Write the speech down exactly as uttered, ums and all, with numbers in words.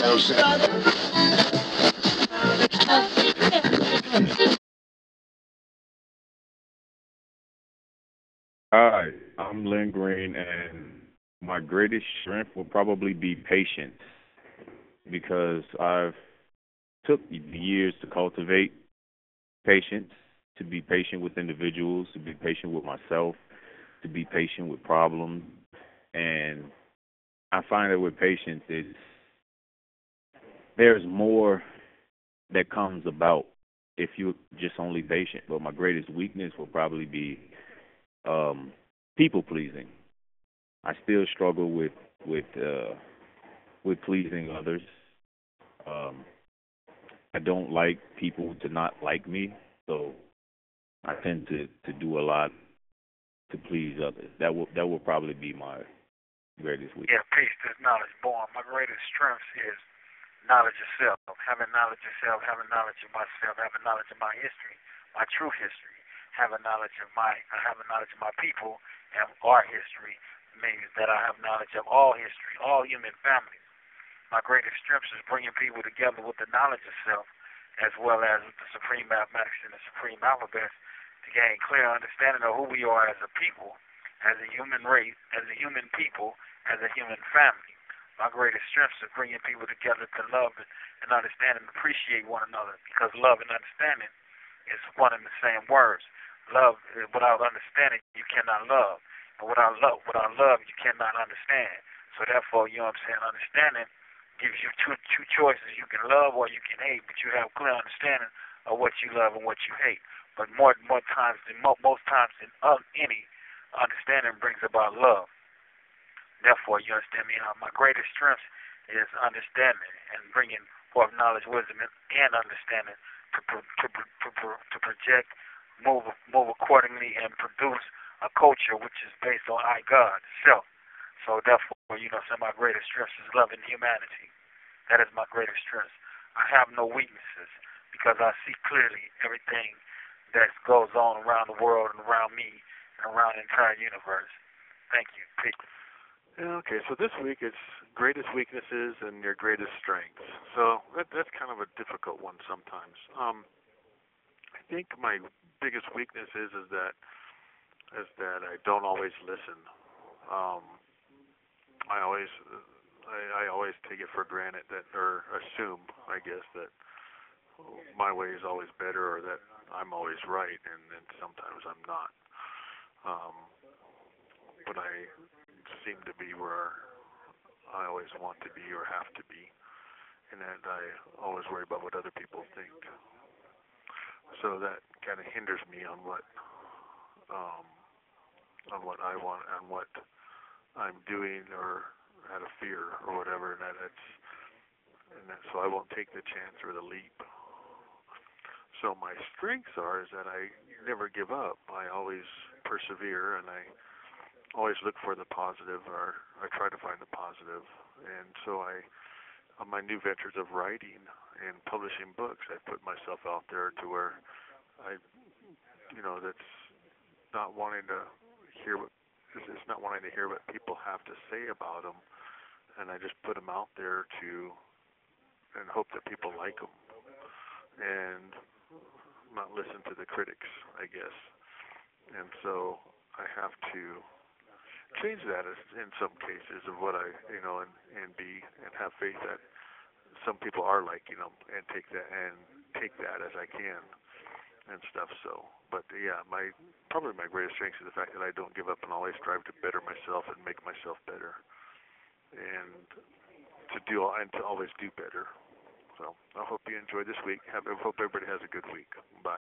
Hi, I'm Lynn Green, and my greatest strength will probably be patience because I've took years to cultivate patience, to be patient with individuals, to be patient with myself, to be patient with problems, and I find that with patience, it's there's more that comes about if you're just only patient. But my greatest weakness will probably be um, people pleasing. I still struggle with with uh, with pleasing others. Um, I don't like people to not like me, so I tend to to do a lot to please others. That will that will probably be my greatest weakness. Yeah, peace is knowledge born. My greatest strength is knowledge of self. Having knowledge of self, having knowledge of myself, having knowledge of my history, my true history, having knowledge of my, having knowledge of my people and our history means that I have knowledge of all history, all human families. My greatest strength is bringing people together with the knowledge of self, as well as with the supreme mathematics and the supreme alphabet, to gain clear understanding of who we are as a people, as a human race, as a human people, as a human family. My greatest strength is bringing people together to love and understand and appreciate one another, because love and understanding is one and the same words. Love, without understanding, you cannot love. And without love, without love, you cannot understand. So therefore, you know what I'm saying, understanding gives you two two choices. You can love or you can hate, but you have clear understanding of what you love and what you hate. But more more times than mo- most times than uh, any, understanding brings about love. Therefore, you understand me. Uh, my greatest strength is understanding and bringing forth knowledge, wisdom, and, and understanding to pro- to pro- to, pro- to project, move move accordingly, and produce a culture which is based on I God self. So therefore, you know, some of my greatest strengths is loving humanity. That is my greatest strength. I have no weaknesses because I see clearly everything that goes on around the world and around me and around the entire universe. Thank you. Peace. Yeah, okay, so this week it's greatest weaknesses and your greatest strengths. So that, that's kind of a difficult one sometimes. Um, I think my biggest weakness is is that is that I don't always listen. Um, I always I, I always take it for granted that, or assume, I guess, that my way is always better or that I'm always right, and then sometimes I'm not. Um, but I seem to be where I always want to be or have to be, and that I always worry about what other people think. So that kind of hinders me on what um, on what I want, on what I'm doing, or out of fear or whatever. And that it's and that, so I won't take the chance or the leap. So my strengths are is that I never give up. I always persevere, and I always look for the positive, or I try to find the positive. And so I, on my new ventures of writing and publishing books, I put myself out there to where I, you know, that's not wanting to hear what, it's not wanting to hear what people have to say about them, and I just put them out there to, and hope that people like them, and not listen to the critics, I guess. And so I have to change that in some cases of what I, you know, and, and be, and have faith that some people are liking them, and take that, and take that as I can, and stuff. So, but yeah, my, probably my greatest strength is the fact that I don't give up and always strive to better myself and make myself better, and to do, and to always do better. So I hope you enjoyed this week. Have, I hope everybody has a good week. Bye.